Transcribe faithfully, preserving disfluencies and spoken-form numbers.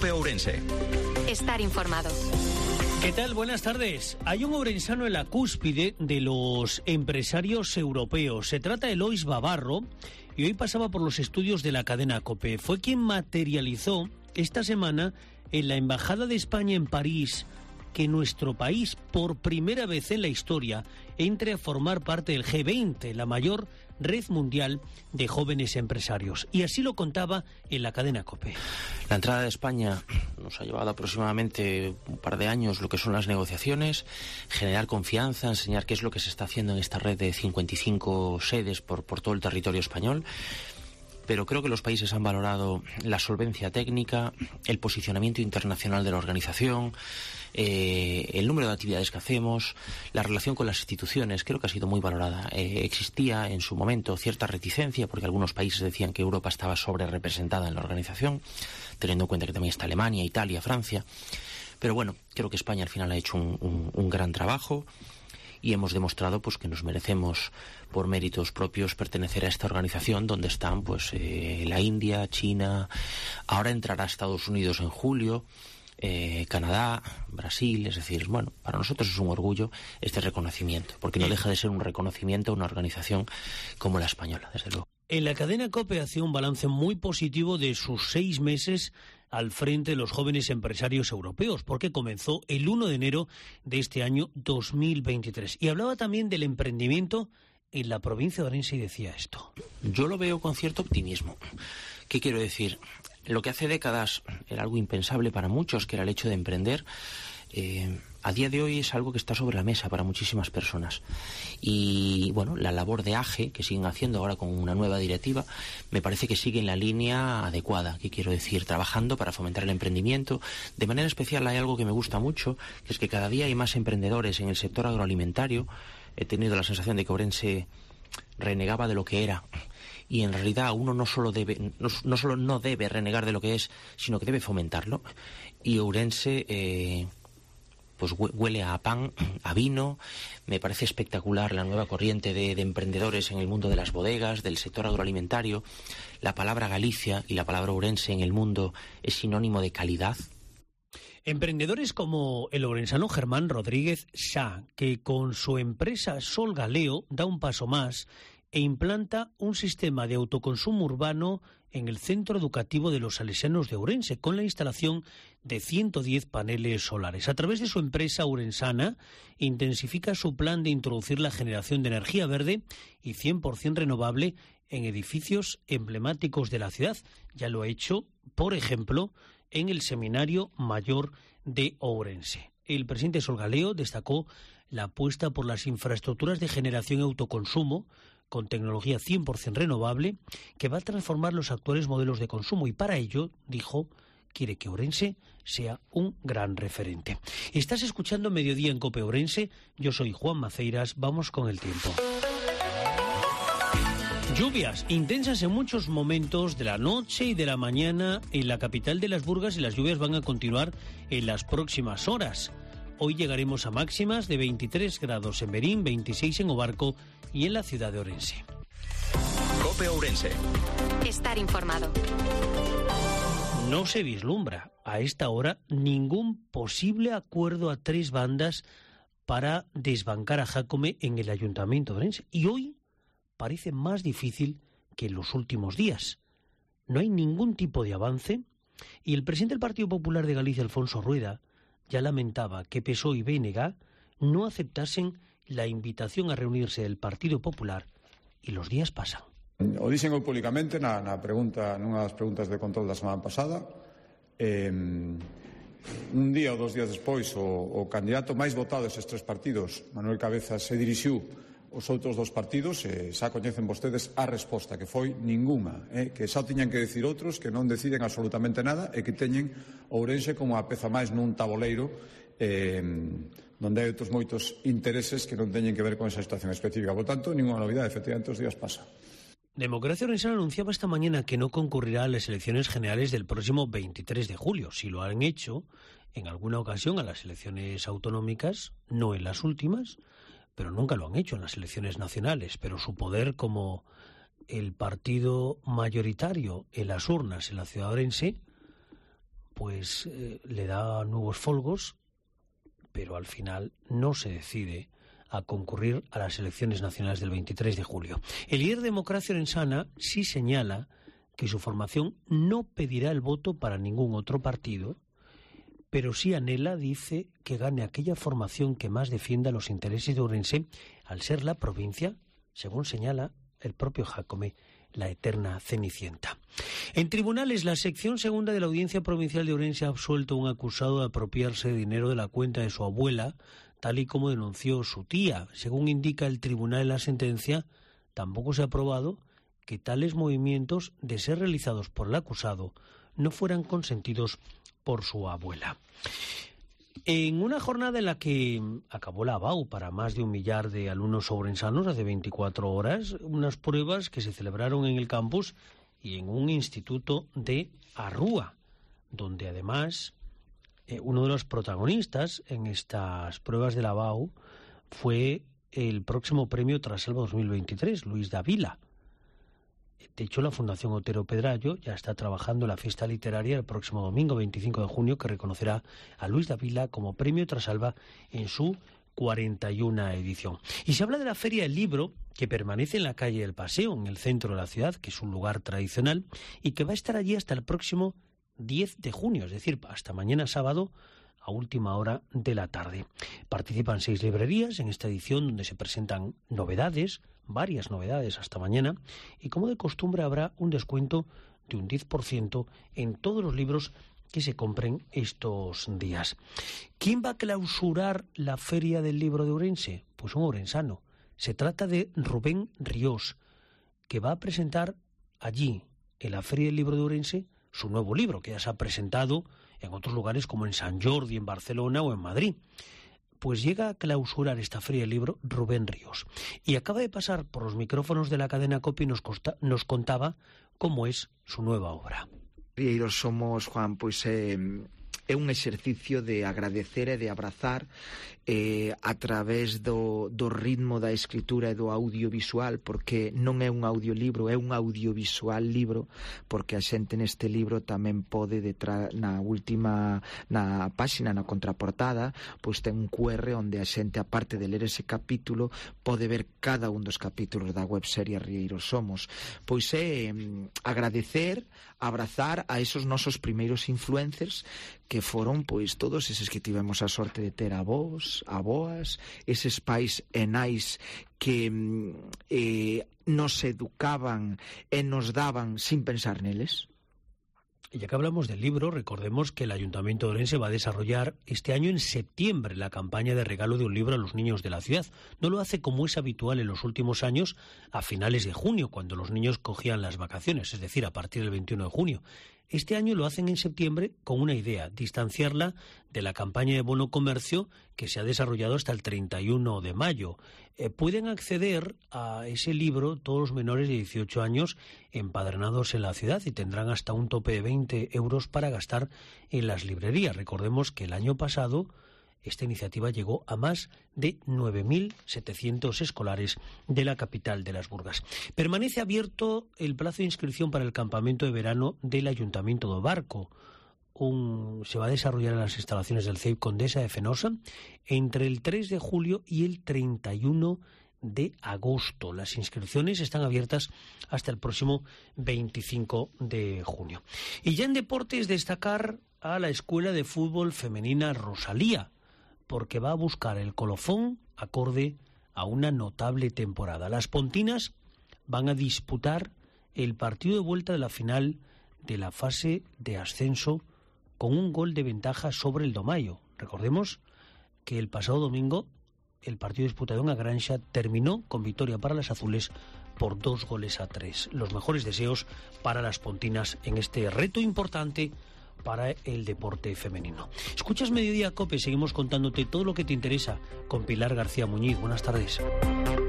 COPE Ourense. Estar informado. ¿Qué tal? Buenas tardes. Hay un ourensano en la cúspide de los empresarios europeos. Se trata de Elois Babarro y hoy pasaba por los estudios de la cadena COPE. Fue quien materializó esta semana en la Embajada de España en París que nuestro país, por primera vez en la historia, entre a formar parte del G veinte, la mayor red mundial de jóvenes empresarios. Y así lo contaba en la cadena COPE. La entrada de España nos ha llevado aproximadamente un par de años lo que son las negociaciones, generar confianza, enseñar qué es lo que se está haciendo en esta red de cincuenta y cinco sedes por, por todo el territorio español. Pero creo que los países han valorado la solvencia técnica, el posicionamiento internacional de la organización, eh, el número de actividades que hacemos, la relación con las instituciones. Creo que ha sido muy valorada. Eh, existía en su momento cierta reticencia porque algunos países decían que Europa estaba sobre representada en la organización, teniendo en cuenta que también está Alemania, Italia, Francia. Pero bueno, creo que España al final ha hecho un, un, un gran trabajo. Y hemos demostrado pues que nos merecemos por méritos propios pertenecer a esta organización donde están pues eh, la India, China, ahora entrará Estados Unidos en julio, eh, Canadá, Brasil. Es decir, bueno, para nosotros es un orgullo este reconocimiento, porque no deja de ser un reconocimiento a una organización como la española, desde luego. En la cadena COPE hacía un balance muy positivo de sus seis meses al frente de los jóvenes empresarios europeos, porque comenzó el uno de enero de este año dos mil veintitrés. Y hablaba también del emprendimiento en la provincia de Orense y decía esto. Yo lo veo con cierto optimismo. ¿Qué quiero decir? Lo que hace décadas era algo impensable para muchos, que era el hecho de emprender, eh, a día de hoy es algo que está sobre la mesa para muchísimas personas. Y bueno, la labor de A G E, que siguen haciendo ahora con una nueva directiva, me parece que sigue en la línea adecuada. ¿Qué quiero decir? Trabajando para fomentar el emprendimiento. De manera especial hay algo que me gusta mucho, que es que cada día hay más emprendedores en el sector agroalimentario. He tenido la sensación de que Ourense renegaba de lo que era. Y en realidad uno no solo debe no, no solo no debe renegar de lo que es, sino que debe fomentarlo. Y Ourense eh, pues huele a pan, a vino. Me parece espectacular la nueva corriente de, de emprendedores en el mundo de las bodegas, del sector agroalimentario. La palabra Galicia y la palabra Ourense en el mundo es sinónimo de calidad. Emprendedores como el ourensano Germán Rodríguez Sá, que con su empresa Sol Galeo da un paso más e implanta un sistema de autoconsumo urbano en el centro educativo de los salesianos de Ourense, con la instalación de ciento diez paneles solares. A través de su empresa ourensana, intensifica su plan de introducir la generación de energía verde y cien por ciento renovable en edificios emblemáticos de la ciudad. Ya lo ha hecho, por ejemplo, en el Seminario Mayor de Ourense. El presidente Sol Galeo destacó la apuesta por las infraestructuras de generación y autoconsumo con tecnología cien por ciento renovable que va a transformar los actuales modelos de consumo y para ello, dijo, quiere que Ourense sea un gran referente. Estás escuchando Mediodía en COPE Ourense, yo soy Juan Maceiras, vamos con el tiempo. Lluvias intensas en muchos momentos de la noche y de la mañana en la capital de las Burgas y las lluvias van a continuar en las próximas horas. Hoy llegaremos a máximas de veintitrés grados en Berín, veintiséis en Obarco y en la ciudad de Ourense. COPE Ourense. Estar informado. No se vislumbra a esta hora ningún posible acuerdo a tres bandas para desbancar a Jácome en el Ayuntamiento de Ourense. Y hoy parece más difícil que en los últimos días. No hay ningún tipo de avance y el presidente del Partido Popular de Galicia, Alfonso Rueda, ya lamentaba que P S O E y B N G no aceptasen la invitación a reunirse del Partido Popular y los días pasan. O dixen eu públicamente na, na pregunta, nunha das preguntas de control da semana pasada, eh, un día ou dos días despois o, o candidato máis votado desses tres partidos, Manuel Cabezas, se dirixiu os outros dos partidos, e xa coñecen vostedes a resposta, que foi ningunha, eh, que xa tiñan que decir outros que non deciden absolutamente nada e que teñen Ourense como a peza máis nun taboleiro eh, donde hai outros moitos intereses que non teñen que ver con esa situación específica. Por tanto, ninguna novidade, efectivamente os días pasan. Democracia Orensana anunciaba esta mañana que no concurrirá a las elecciones generales del próximo veintitrés de julio. Si lo han hecho en alguna ocasión a las elecciones autonómicas, no en las últimas, pero nunca lo han hecho en las elecciones nacionales. Pero su poder como el partido mayoritario en las urnas en la ciudad de Orense, pues eh, le da nuevos folgos, pero al final no se decide a concurrir a las elecciones nacionales del veintitrés de julio. El líder de Democracia Orensana sí señala que su formación no pedirá el voto para ningún otro partido, pero sí anhela, dice, que gane aquella formación que más defienda los intereses de Ourense, al ser la provincia, según señala el propio Jácome, la eterna Cenicienta. En tribunales, la sección segunda de la Audiencia Provincial de Ourense ha absuelto a un acusado de apropiarse de dinero de la cuenta de su abuela, tal y como denunció su tía. Según indica el tribunal en la sentencia, tampoco se ha probado que tales movimientos, de ser realizados por el acusado, no fueran consentidos por su abuela. En una jornada en la que acabó la A B A U para más de un millar de alumnos ourensanos hace veinticuatro horas, unas pruebas que se celebraron en el campus y en un instituto de Arrúa, donde además eh, uno de los protagonistas en estas pruebas de la A B A U fue el próximo premio Trasalva dos mil veintitrés, Luis Davila. De hecho, la Fundación Otero Pedrayo ya está trabajando en la fiesta literaria el próximo domingo veinticinco de junio, que reconocerá a Luis Davila como premio Trasalva en su cuarenta y una edición. Y se habla de la Feria del Libro, que permanece en la calle del Paseo, en el centro de la ciudad, que es un lugar tradicional, y que va a estar allí hasta el próximo diez de junio, es decir, hasta mañana sábado, a última hora de la tarde. Participan seis librerías en esta edición, donde se presentan novedades, varias novedades hasta mañana, y como de costumbre habrá un descuento de un diez por ciento en todos los libros que se compren estos días. ¿Quién va a clausurar la Feria del Libro de Ourense? Pues un ourensano. Se trata de Rubén Ríos, que va a presentar allí, en la Feria del Libro de Ourense, su nuevo libro, que ya se ha presentado en otros lugares como en San Jordi, en Barcelona o en Madrid. Pues llega a clausurar esta Feria del Libro Rubén Ríos. Y acaba de pasar por los micrófonos de la cadena COPE y nos, costa, nos contaba cómo es su nueva obra. Rieiros somos, Juan, pois é, é un exercicio de agradecer e de abrazar eh, a través do, do ritmo da escritura e do audiovisual, porque non é un audiolibro, é un audiovisual libro, porque a xente neste libro tamén pode, detrás, na última na páxina, na contraportada, pois ten un cu erre onde a xente, aparte de ler ese capítulo, pode ver cada un dos capítulos da webserie Rieiros Somos. Pois é eh, agradecer, abrazar a esos nosos primeiros influencers, que foron pois todos eses que tivemos a sorte de ter avós, aboas, eses pais e nais que eh, nos educaban e nos daban sin pensar neles. Y ya que hablamos del libro, recordemos que el Ayuntamiento de Ourense va a desarrollar este año en septiembre la campaña de regalo de un libro a los niños de la ciudad. No lo hace como es habitual en los últimos años a finales de junio, cuando los niños cogían las vacaciones, es decir, a partir del veintiuno de junio. Este año lo hacen en septiembre con una idea, distanciarla de la campaña de bono comercio que se ha desarrollado hasta el treinta y uno de mayo. Eh, pueden acceder a ese libro todos los menores de dieciocho años empadronados en la ciudad y tendrán hasta un tope de veinte euros para gastar en las librerías. Recordemos que el año pasado esta iniciativa llegó a más de nueve mil setecientos escolares de la capital de las Burgas. Permanece abierto el plazo de inscripción para el campamento de verano del Ayuntamiento de Barco. Un, se va a desarrollar en las instalaciones del C E I P Condesa de Fenosa entre el tres de julio y el treinta y uno de agosto. Las inscripciones están abiertas hasta el próximo veinticinco de junio. Y ya en deportes, destacar a la Escuela de Fútbol Femenina Rosalía, porque va a buscar el colofón acorde a una notable temporada. Las pontinas van a disputar el partido de vuelta de la final de la fase de ascenso con un gol de ventaja sobre el Domayo. Recordemos que el pasado domingo el partido disputado en Agranxa terminó con victoria para las azules por dos goles a tres. Los mejores deseos para las pontinas en este reto importante para el deporte femenino. Escuchas Mediodía COPE, seguimos contándote todo lo que te interesa con Pilar García Muñiz. Buenas tardes.